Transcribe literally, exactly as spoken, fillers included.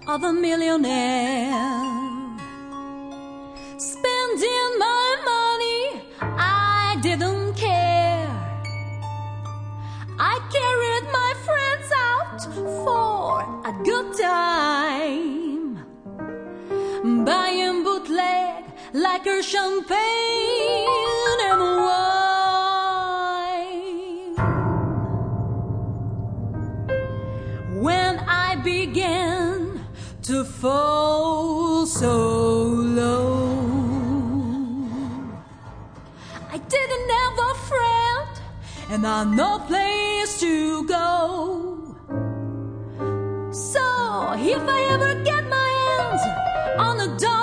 of a millionaire. Spending my money, I didn't care. I carried my friends out for a good time, buying bootleg liquor, champagne and wine. When I began to fall so low, I didn't have a friend and I had no place to go. So if I ever get my hands on a dog,